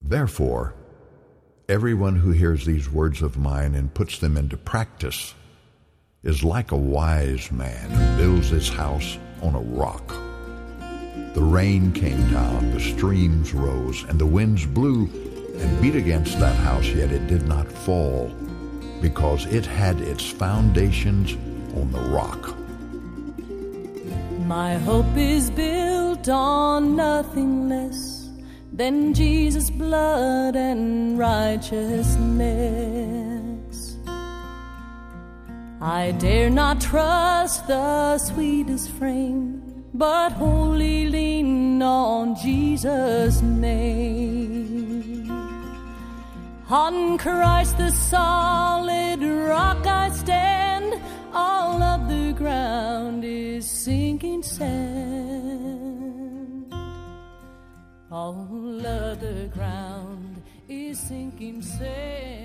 Therefore, everyone who hears these words of mine and puts them into practice is like a wise man who builds his house on a rock. The rain came down, the streams rose, and the winds blew and beat against that house, yet it did not fall, because it had its foundations on the rock. My hope is built on nothing less than Jesus' blood and righteousness. I dare not trust the sweetest frame, but wholly lean on Jesus' name. On Christ the solid rock I stand, all of the ground is sinking sand. All of the ground is sinking sand.